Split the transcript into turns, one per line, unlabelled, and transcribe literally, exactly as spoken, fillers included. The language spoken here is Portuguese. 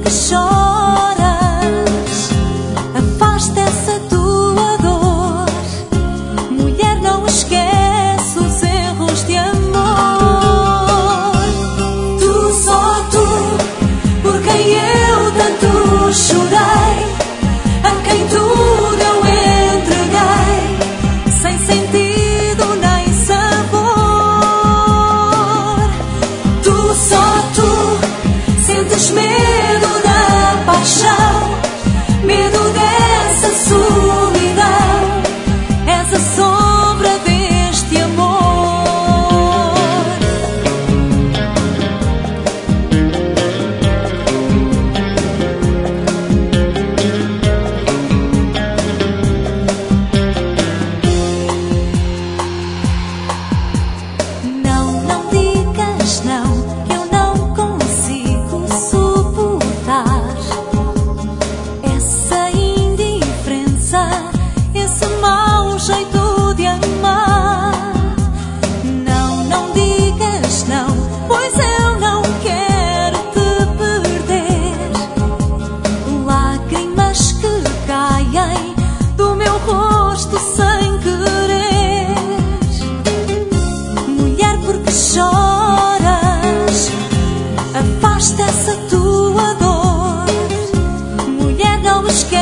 porque choras, afasta essa tua dor. Mulher, não esquece os erros de amor. Tu, só tu, por quem eu tanto chorei, a quem tudo eu entreguei, sem sentido nem sabor. Tu, só tu, sentes medo da paixão, medo dessa solidão. És a sombra deste amor. Não, não digas não, que eu não consigo suportar essa indiferença, esse mau jeito de amar. Não, não digas não, pois eu não quero te perder. Lágrimas que caem do meu rosto sem querer. Mulher, porque choras, afasta essa tua dor. Mulher, não esquece